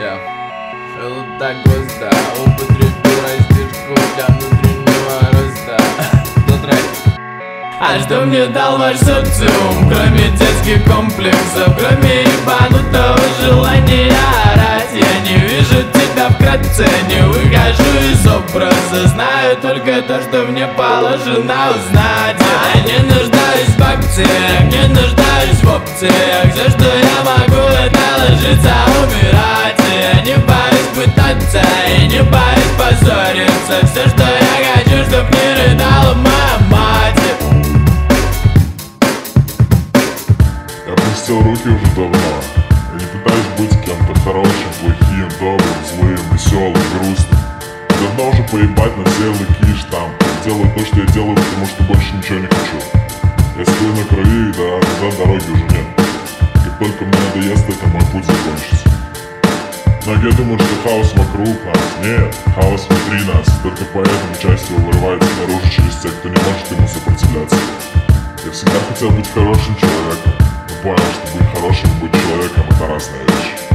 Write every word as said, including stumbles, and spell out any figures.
Я желтая гвозда употребил растяжку для внутреннего роста. До трек. А что мне дал ваш социум, кроме детских комплексов, кроме ебанутого желания орать? Я не вижу тебя вкратце, не выхожу из образа, знаю только то, что мне положено узнать. Я не нуждаюсь в акциях, не нуждаюсь в опциях, все, что я могу, это ложиться, умирать. Я не боюсь пытаться и не боюсь поссориться, все, что я хочу, чтоб не рыдала моя мать. Я опустил руки уже давно. Я не пытаюсь быть кем-то хорошим, плохим, добрым, злым, веселым, грустным. Давно уже поебать на все лыки и штампы. Делаю то, что я делаю, потому что больше ничего не хочу. Я стою на крови, да, назад дороги уже нет. Как только мне надоест, это мой путь закончится. Многие думают, что хаос вокруг нас. Нет, хаос внутри нас. Только поэтому часть его вырывается наружу через тех, кто не может ему сопротивляться. Я всегда хотел быть хорошим человеком, но понял, что быть хорошим и быть человеком — это разные вещи.